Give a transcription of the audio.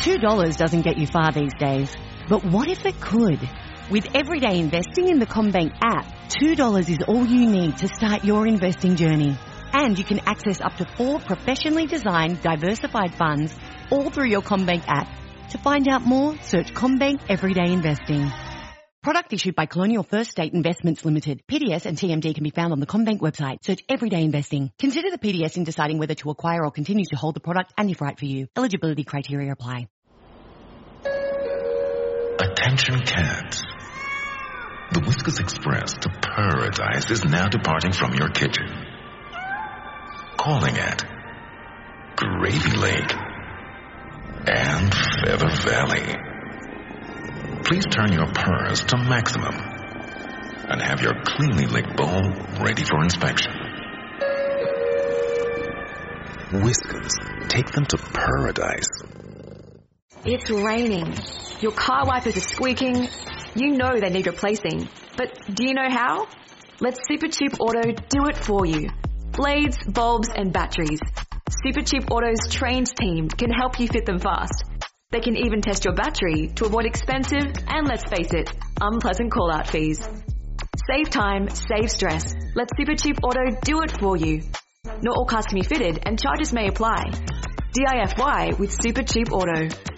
$2 doesn't get you far these days. But what if it could? With everyday investing in the CommBank app, $2 is all you need to start your investing journey. And you can access up to 4 professionally designed, diversified funds all through your CommBank app. To find out more, search CommBank Everyday Investing. Product issued by Colonial First State Investments Limited. PDS and TMD can be found on the CommBank website. Search Everyday Investing. Consider the PDS in deciding whether to acquire or continue to hold the product and if right for you. Eligibility criteria apply. Attention cats. The Whiskas Express to paradise is now departing from your kitchen. Calling at Gravy Lake and Feather Valley. Please turn your purrs to maximum and have your cleanly licked bowl ready for inspection. Whiskas, take them to paradise. It's raining. Your car wipers are squeaking. You know they need replacing. But do you know how? Let Supercheap Auto do it for you. Blades, bulbs and batteries. Supercheap Auto's trained team can help you fit them fast. They can even test your battery to avoid expensive and, let's face it, unpleasant call-out fees. Save time, save stress. Let Supercheap Auto do it for you. Not all cars can be fitted and charges may apply. DIFY with Supercheap Auto.